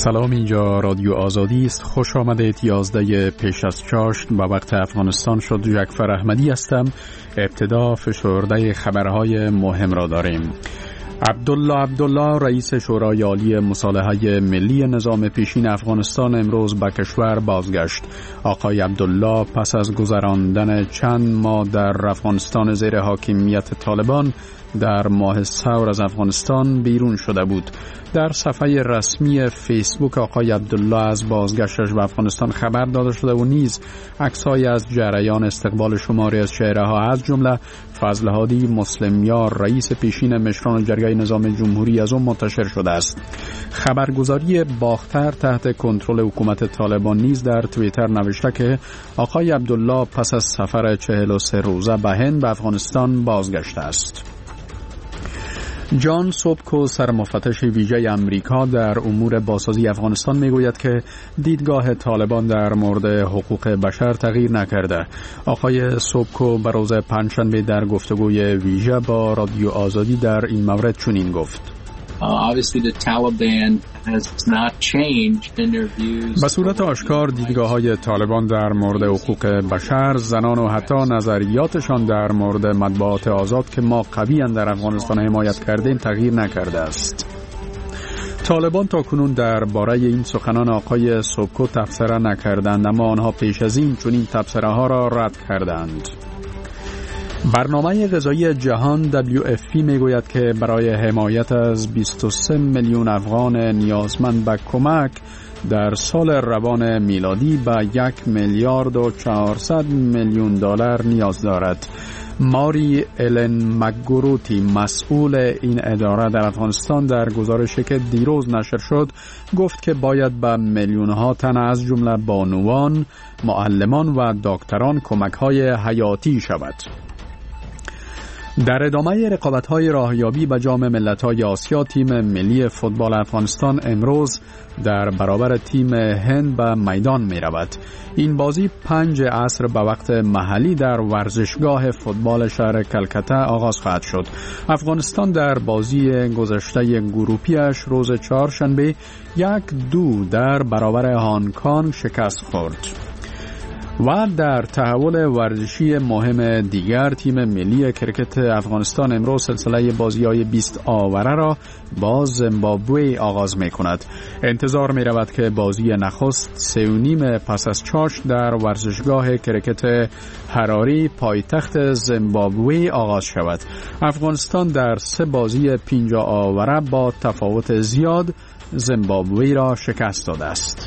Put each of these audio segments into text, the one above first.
سلام، اینجا رادیو آزادی است. خوش آمدید. 11 پیش از چاشت و وقت افغانستان شد. جعفر احمدی هستم. ابتدا فشرده خبرهای مهم را داریم. عبدالله رئیس شورای عالی مصالحه ملی نظام پیشین افغانستان امروز به کشور بازگشت. آقای عبدالله پس از گذراندن چند ماه در افغانستان زیر حاکمیت طالبان در ماه ثور از افغانستان بیرون شده بود. در صفحه رسمی فیسبوک آقای عبدالله از بازگشتش به افغانستان خبر داده شده و نیز عکس‌هایی از جریان استقبال شماری از چهره‌ها از جمله فضل هادی مسلمیار رئیس پیشین مشران جرگه نظام جمهوری از آن منتشر شده است. خبرگزاری باختر تحت کنترل حکومت طالبان نیز در توییتر نوشته که آقای عبدالله پس از سفر 43 روزه به هند به افغانستان بازگشته است. جان سوبکو سرمفتش ویژه امریکا در امور بازسازی افغانستان میگوید که دیدگاه طالبان در مورد حقوق بشر تغییر نکرده. آقای سوبکو به روز پنجشنبه در گفتگوی ویژه با رادیو آزادی در این مورد چنین گفت: به صورت آشکار دیدگاه‌های طالبان در مورد حقوق بشر، زنان و حتی نظریاتشان در مورد مطبوعات آزاد که ما قویاً در افغانستان حمایت کردیم تغییر نکرده است. طالبان تاکنون درباره این سخنان آقای سوبکو تبصره نکردند، اما آنها پیش از این چنین تبصره‌ها را رد کردند. برنامه غذایی جهان WFP میگوید که برای حمایت از 23 میلیون افغان نیازمند به کمک در سال روان میلادی به 1 میلیارد و 400 میلیون دلار نیاز دارد. ماری الن مکگروتی مسئول این اداره در افغانستان در گزارشی که دیروز نشر شد گفت که باید به میلیون‌ها تن از جمله بانوان، معلمان و دکتران کمک‌های حیاتی شود. در ادامه رقابت‌های راهیابی به جام ملت‌های آسیا، تیم ملی فوتبال افغانستان امروز در برابر تیم هند به میدان می‌رود. این بازی 5 عصر به وقت محلی در ورزشگاه فوتبال شهر کلکته آغاز خواهد شد. افغانستان در بازی گذشته گروهی‌اش روز چهارشنبه 1-2 در برابر هنگ کنگ شکست خورد. و در تحول ورزشی مهم دیگر، تیم ملی کرکت افغانستان امروز سلسله بازی‌های 20 آوره را با زیمبابوه آغاز می‌کند. انتظار می‌رود که بازی نخست 3:30 پس از چاشت در ورزشگاه کرکت حراری پایتخت زیمبابوه آغاز شود. افغانستان در 3 بازی 50 آوره با تفاوت زیاد زیمبابوه را شکست داده است.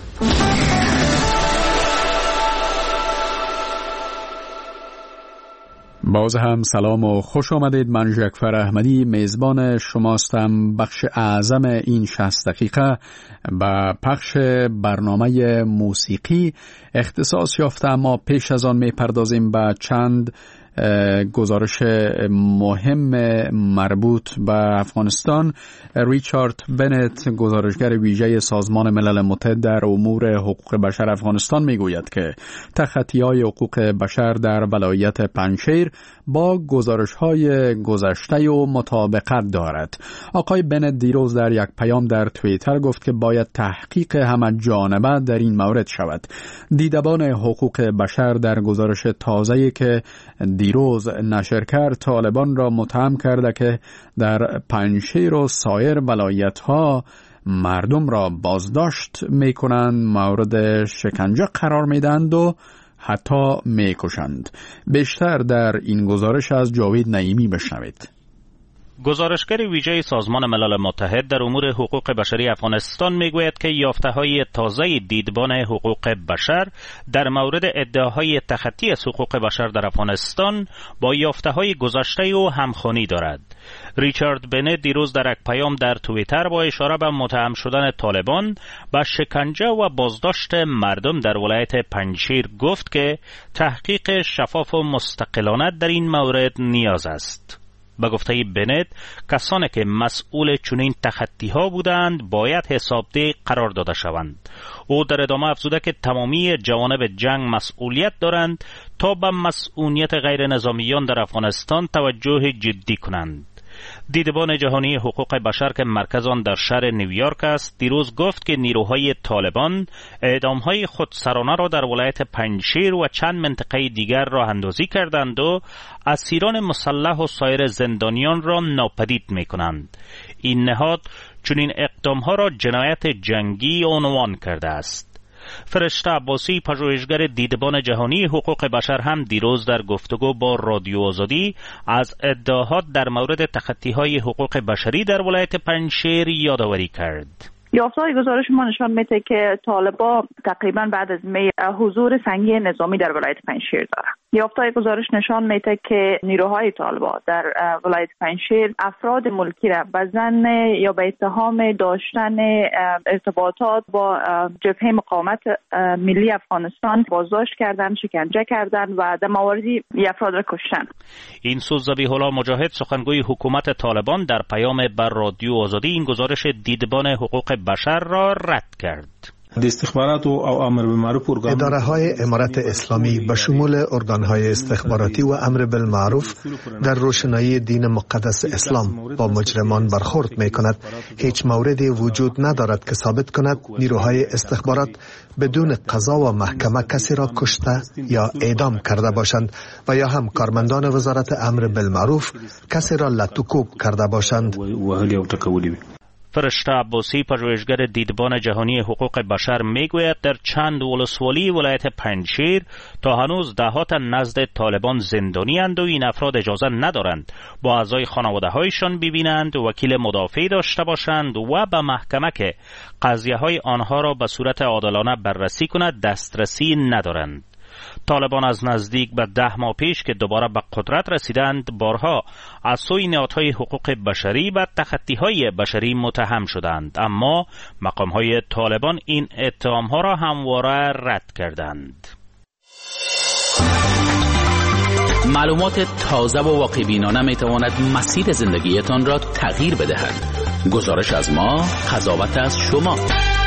باز هم سلام و خوش آمدید. من جعفر احمدی میزبان شماستم. بخش اعظم این 60 دقیقه با پخش برنامه موسیقی اختصاص یافته، اما پیش از آن میپردازیم به چند گزارش مهم مربوط به افغانستان. ریچارد بنت، گزارشگر ویژه سازمان ملل متحد در امور حقوق بشر افغانستان میگوید که تخطی‌های حقوق بشر در ولایت پنجشیر با گزارش‌های گذشته و مطابقت دارد. آقای بنت دیروز در یک پیام در توییتر گفت که باید تحقیق همه جانبه در این مورد شود. دیدبان حقوق بشر در گزارش تازه‌ای که دیروز نشر کرد طالبان را متهم کرده که در پنجشیر و سایر ولایت‌ها مردم را بازداشت می‌کنند، مورد شکنجه قرار می‌دهند و حتی می‌کشند. بیشتر در این گزارش از جاوید نعیمی بشنوید. گزارشگر ویژه سازمان ملل متحد در امور حقوق بشری افغانستان میگوید که یافته‌های تازه دیدبان حقوق بشر در مورد ادعاهای تخطی از حقوق بشر در افغانستان با یافته‌های گذشته و همخوانی دارد. ریچارد بنت دیروز در یک پیام در توییتر با اشاره به متهم شدن طالبان به شکنجه و بازداشت مردم در ولایت پنجشیر گفت که تحقیق شفاف و مستقلانه در این مورد نیاز است. به گفته بنت، کسانی که مسئول چنین تخطی‌ها بودند باید حسابدهی قرار داده شوند. او در ادامه افزوده که تمامی جوانب جنگ مسئولیت دارند تا به مسئولیت غیر نظامیان در افغانستان توجه جدی کنند. دیدبان جهانی حقوق بشر که مرکز آن در شهر نیویورک است دیروز گفت که نیروهای طالبان اعدامهای خودسرانه را در ولایت پنجشیر و چند منطقه دیگر راه اندازی کردند و اسیران مسلح و سایر زندانیان را ناپدید می‌کنند. این نهاد چنین اقدامها را جنایت جنگی عنوان کرده است. فرشته عباسی پژوهشگر دیدبان جهانی حقوق بشر هم دیروز در گفتگو با رادیو آزادی از ادعاات در مورد تخطی‌های حقوق بشری در ولایت پنجشیر یادآوری کرد. یافته‌های گزارش ما نشان میده که طالبان تقریبا بعد از می حضور سنگین نظامی در ولایت پنجشیر دارند. یافته‌های گزارش نشان میده که نیروهای طالبان در ولایت پنجشیر افراد ملکی را به ظن یا به اتهام داشتن ارتباطات با جبهه مقاومت ملی افغانستان بازداشت کردند، شکنجه کردند و در مواردی افراد را کشتند. این سوز ذبیح الله مجاهد سخنگوی حکومت طالبان در پیام بر رادیو آزادی این گزارش دیدبان حقوق بشر را رد کرد. اداره های امارت اسلامی به شمول ارگان های استخباراتی و امر بالمعروف در روشنایی دین مقدس اسلام با مجرمان برخورد می کند. هیچ موردی وجود ندارد که ثابت کند نیروهای استخبارات بدون قضا و محکمه کسی را کشته یا اعدام کرده باشند و یا هم کارمندان وزارت امر بالمعروف کسی را لطوکوب کرده باشند. فرشته عباسی پژوهشگر دیدبان جهانی حقوق بشر میگوید در چند ولسوالی ولایت پنجشیر تا هنوز دهات نزد طالبان زندانی اند و این افراد اجازه ندارند با اعضای خانواده هایشان ببینند، وکیل مدافعی داشته باشند و به محکمه که قضیه های آنها را به صورت عادلانه بررسی کند دسترسی ندارند. طالبان از نزدیک به 10 ماه پیش که دوباره به قدرت رسیدند بارها از سوی نهادهای حقوق بشری و تخطی‌های بشری متهم شدند، اما مقام‌های طالبان این اتهام‌ها را همواره رد کردند. معلومات تازه و واقع‌بینانه می‌تواند مسیر زندگیتان را تغییر بدهد. گزارش از ما، قضاوت از شما.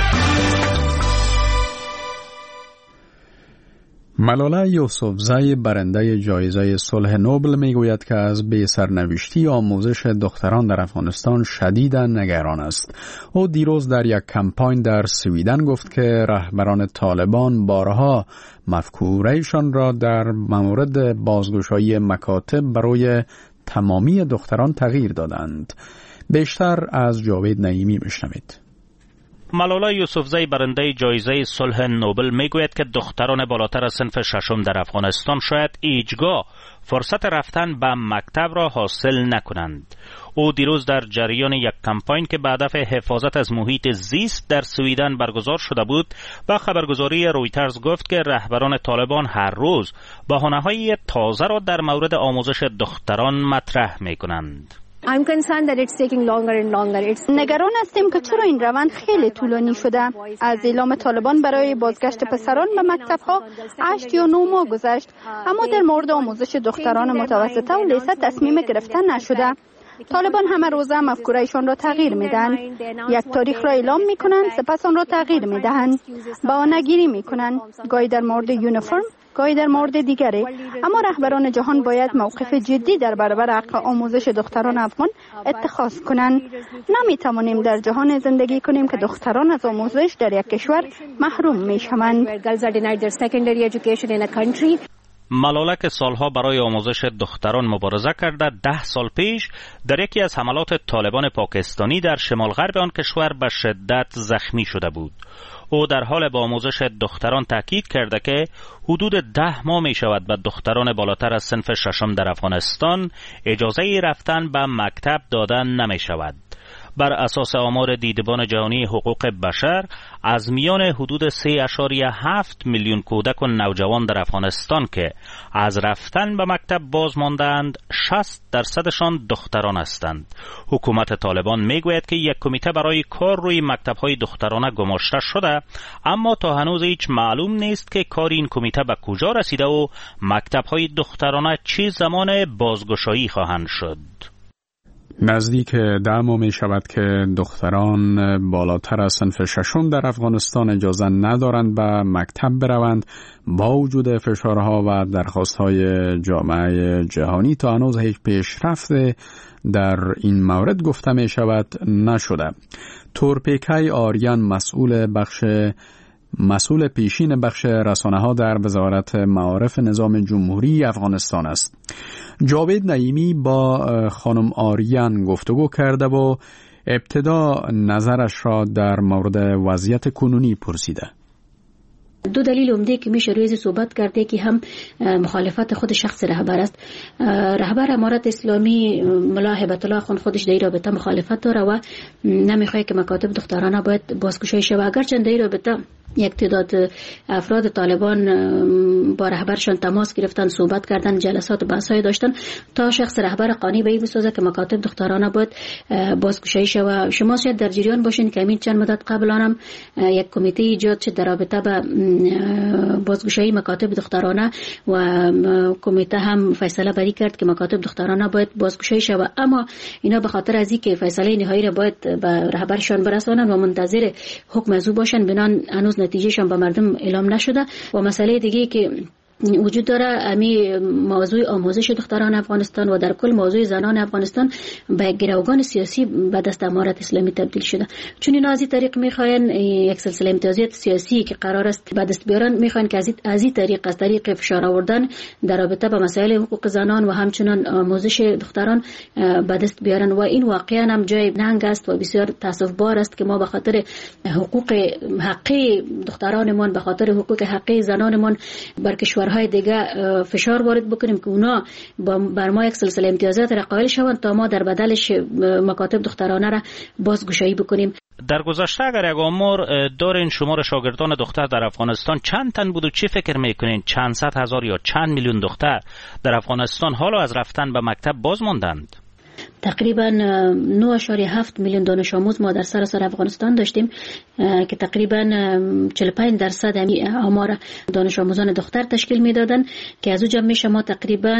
ملاله یوسفزی برنده جایزه صلح نوبل میگوید که از بی سرنوشتی آموزش دختران در افغانستان شدیداً نگران است. او دیروز در یک کمپاین در سویدن گفت که رهبران طالبان بارها مفکوره‌شان را در مورد بازگشایی مکاتب برای تمامی دختران تغییر دادند. بیشتر از جاوید نعیمی بشنوید. ملاله یوسفزی برنده جایزه صلح نوبل میگوید که دختران بالاتر از صنف ششم در افغانستان شاید هیچگاه فرصت رفتن به مکتب را حاصل نکنند. او دیروز در جریان یک کمپاین که به هدف حفاظت از محیط زیست در سویدن برگزار شده بود با خبرگزاری رویترز گفت که رهبران طالبان هر روز بهانه‌های تازه را در مورد آموزش دختران مطرح می‌کنند. نگران هستیم که چرا این روند خیلی طولانی شده. از اعلام طالبان برای بازگشت پسران به مکتب‌ها 8 یا 9 ماه گذشت، اما در مورد آموزش دختران متوسطه و لیسه تصمیم گرفتن نشده. طالبان همه روزه مفکوره‌شان را تغییر میدن. یک تاریخ را اعلام میکنند، سپس آن را تغییر میدهند. بهانه‌گیری میکنند، گاهی در مورد یونیفرم، گاهی در مورد دیگری. اما رهبران جهان باید موقف جدی در برابر حق آموزش دختران افغان اتخاذ کنند. نمیتوانیم در جهان زندگی کنیم که دختران از آموزش در یک کشور محروم میشوند. ملاله که سالها برای آموزش دختران مبارزه کرده 10 سال پیش در یکی از حملات طالبان پاکستانی در شمال غرب آن کشور به شدت زخمی شده بود. او در حال به آموزش دختران تاکید کرده که حدود 10 ماه می شود به دختران بالاتر از صنف ششم در افغانستان اجازه رفتن به مکتب دادن نمی شود. بر اساس آمار دیدبان جهانی حقوق بشر از میان حدود 3.7 میلیون کودک و نوجوان در افغانستان که از رفتن به مکتب باز ماندند 60% دختران هستند. حکومت طالبان میگوید که یک کمیته برای کار روی مکتب‌های دخترانه گماشته شده، اما تا هنوز هیچ معلوم نیست که کار این کمیته به کجا رسیده و مکتب‌های دخترانه چه زمان بازگشایی خواهند شد. نزدیک 10 ماه می شود که دختران بالاتر از صنف ششم در افغانستان اجازه ندارند به مکتب بروند با وجود فشارها و درخواستهای جامعه جهانی. تا هنوز هیچ پیشرفت در این مورد گفته می شود نشده. تورپیکای آریان مسئول پیشین بخش رسانه‌ها در وزارت معارف نظام جمهوری افغانستان است. جاوید نعیمی با خانم آریان گفتگو کرده و ابتدا نظرش را در مورد وضعیت کنونی پرسیده. دو دلیل عمده که میشه روی صحبت کرده که هم مخالفت خود شخص رهبر است. رهبر امارت اسلامی ملا هبت الله خان خودش در این رابطه مخالفت داره و نمیخواد که مکاتب دخترانه باید بازگشایی شود. اگرچه در این رابطه یک تعداد افراد طالبان با رهبرشان تماس گرفتن، صحبت کردن، جلسات و بحث‌های داشتن تا شخص رهبر قانع به این بسازه که مکاتب دخترانه باید بازگشایی شود. شما شاید در جریان باشین که همین چند مدت قبل هم یک کمیته ایجاد شد در رابطه با بازگشایی مکاتب دخترانه و کمیته هم فیصله بری کرد که مکاتب دخترانه باید بازگشایی شود، اما اینا به خاطر از اینکه فیصله نهایی را باید به رهبرشان برسانند و منتظر حکم از او باشند بنان هنوز نتیجهشان به مردم اعلام نشده. و مسئله دیگه که وجود داره امی موضوع آموزش دختران افغانستان و در کل موضوع زنان افغانستان به گروگان سیاسی به دست امارت اسلامی تبدیل شده، چون اینا از این طریق میخواین یک سلسله امتیازات سیاسی که قرار است به دست بیارن میخواین که از این طریق از طریق فشار آوردن در رابطه با مسائل حقوق زنان و همچنان آموزش دختران به دست بیارن و این واقعا هم جای ننگ است و بسیار تاسف بار است که ما به خاطر حقوق حقی دخترانمون به خاطر حقوق حقی زنانمون بر های دیگه فشار وارد بکنیم که اونا بر ما یک سلسله امتیازات را قائل شوند تا ما در بدلش مکاتب دخترانه را بازگشایی بکنیم. در گذشته اگر یک آمار دارین شمار شاگردان دختر در افغانستان چند تن بود و چی فکر میکنین؟ چند صد هزار یا چند میلیون دختر در افغانستان حالا از رفتن به مکتب باز ماندند؟ تقریبا 9.7 میلیون دانش آموز ما در سراسر افغانستان داشتیم که تقریبا 45% آمار دانش آموزان دختر تشکیل میدادن که از او جمع میشه ما تقریبا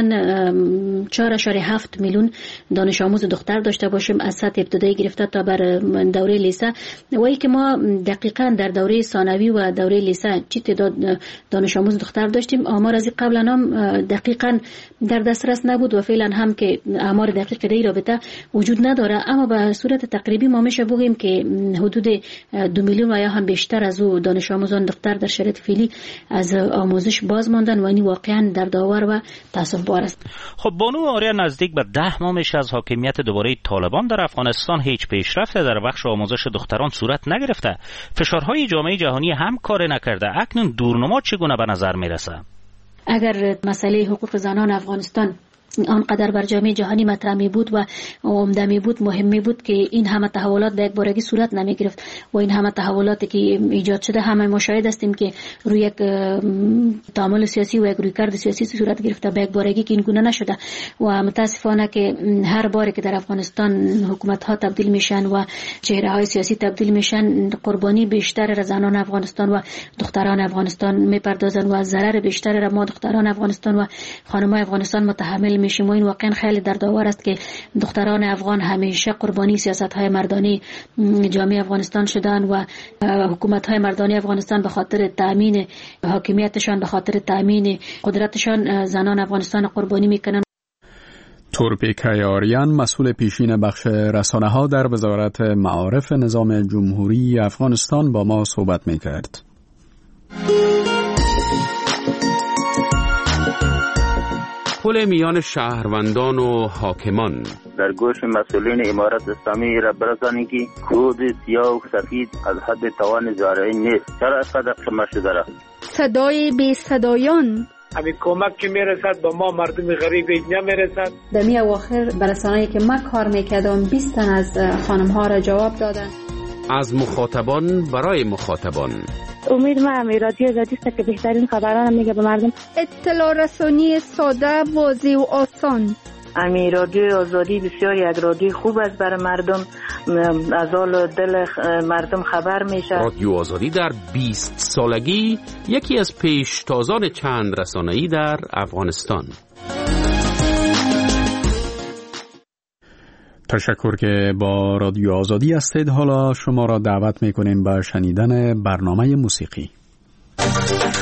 4.7 میلیون دانش آموز دختر داشته باشیم از سطح ابتدایی گرفته تا بر دوره لیسه. و ای که ما دقیقاً در دوره ثانوی و دوره لیسه چی تعداد دانش آموز دختر داشتیم آمار از قبلا هم دقیقاً در دسترس نبود و فعلا هم که آمار دقیق در رابطه وجود نداره، اما به صورت تقریبی ما میشه بگیم که حدود 2 میلیون و یا هم بیشتر از او دانش آموزان دختر در شرایط فعلی از آموزش باز ماندن و این واقعا دردآور و تاسف بار است. خب بانو آریان نزدیک به 10 ماه میشه از حاکمیت دوباره طالبان در افغانستان هیچ پیشرفت در بخش آموزش دختران صورت نگرفته. فشارهای جامعه جهانی هم کار نکرده. اکنون دورنما چگونه به نظر میرسه؟ اگر مسئله حقوق زنان افغانستان آنقدر بر جامعه جهانی مطرح می بود و عمده می بود، مهم می بود که این همه تحولات به یک بارگی صورت نمی گرفت و این همه تحولاتی که ایجاد شده همه مشاهده هستیم که روی یک تعامل سیاسی و یک رویکرد سیاسی صورت گرفته به یک بارگی که این گونه نشده و متاسفانه که هر باری که در افغانستان حکومت ها تبدیل میشن و چهره های سیاسی تبدیل میشن قربانی بیشتر زنان افغانستان و دختران افغانستان میپردازن و ضرر بیشتر را ما دختران افغانستان و خانم‌های افغانستان متحمل میشیم و این واقعا خیلی دردآور است که دختران افغان همیشه قربانی سیاست‌های مردانی جامعه افغانستان شدن و حکومت‌های مردانی افغانستان به خاطر تأمین حاکمیتشان به خاطر تأمین قدرتشان زنان افغانستان قربانی میکنن. تورپیکای آریان مسئول پیشین بخش رسانه‌ها در وزارت معارف نظام جمهوری افغانستان با ما صحبت میکرد. پل میان شهروندان و حاکمان در گوش مسئولین امارت اسلامی را برسانید که کود سیاه و سفید از حد توان زارعی نیست. چرا اینقدر شما شده را؟ صدای بی صدایان همین کمک که میرسد با ما مردم غریب اینجا میرسد. در می اواخر برسانه‌ای که من کار میکردم 20 تن از خانم ها را جواب دادن. از مخاطبان برای مخاطبان. امید من رادیو آزادی است که بهترین خبران میگه به مردم. اطلاع رسانی ساده، واضح و آسان. امی رادیو آزادی بسیار یک رادیو خوب است برای مردم، از حال دل مردم خبر میشه. رادیو آزادی در 20 سالگی یکی از پیشتازان چند رسانه‌ای در افغانستان. تشکر که با رادیو آزادی هستید. حالا شما را دعوت میکنیم به شنیدن برنامه موسیقی.